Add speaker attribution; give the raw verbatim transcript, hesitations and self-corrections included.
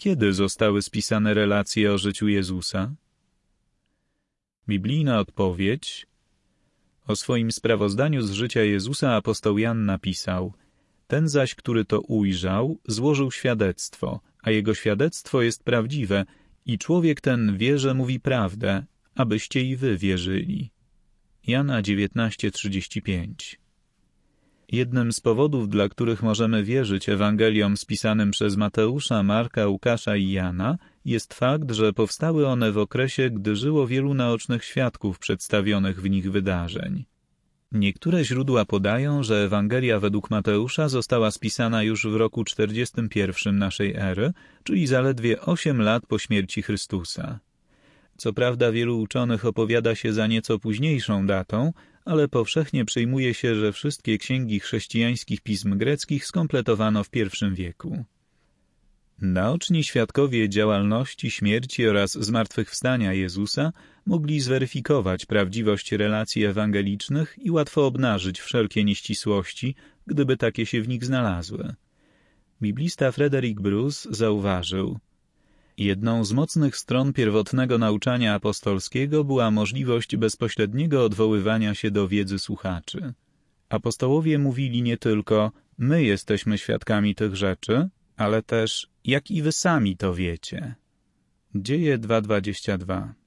Speaker 1: Kiedy zostały spisane relacje o życiu Jezusa? Biblijna odpowiedź. O swoim sprawozdaniu z życia Jezusa apostoł Jan napisał: ten zaś, który to ujrzał, złożył świadectwo, a jego świadectwo jest prawdziwe i człowiek ten wie, że mówi prawdę, abyście i wy wierzyli. Jana dziewiętnaście trzydzieści pięć. Jednym z powodów, dla których możemy wierzyć Ewangeliom spisanym przez Mateusza, Marka, Łukasza i Jana, jest fakt, że powstały one w okresie, gdy żyło wielu naocznych świadków przedstawionych w nich wydarzeń. Niektóre źródła podają, że Ewangelia według Mateusza została spisana już w roku czterdziestym pierwszym naszej ery, czyli zaledwie osiem lat po śmierci Chrystusa. Co prawda wielu uczonych opowiada się za nieco późniejszą datą, ale powszechnie przyjmuje się, że wszystkie księgi chrześcijańskich pism greckich skompletowano w pierwszym wieku. Naoczni świadkowie działalności, śmierci oraz zmartwychwstania Jezusa mogli zweryfikować prawdziwość relacji ewangelicznych i łatwo obnażyć wszelkie nieścisłości, gdyby takie się w nich znalazły. Biblista Frederick Bruce zauważył: jedną z mocnych stron pierwotnego nauczania apostolskiego była możliwość bezpośredniego odwoływania się do wiedzy słuchaczy. Apostołowie mówili nie tylko: my jesteśmy świadkami tych rzeczy, ale też: jak i wy sami to wiecie. Dzieje dwa dwadzieścia dwa.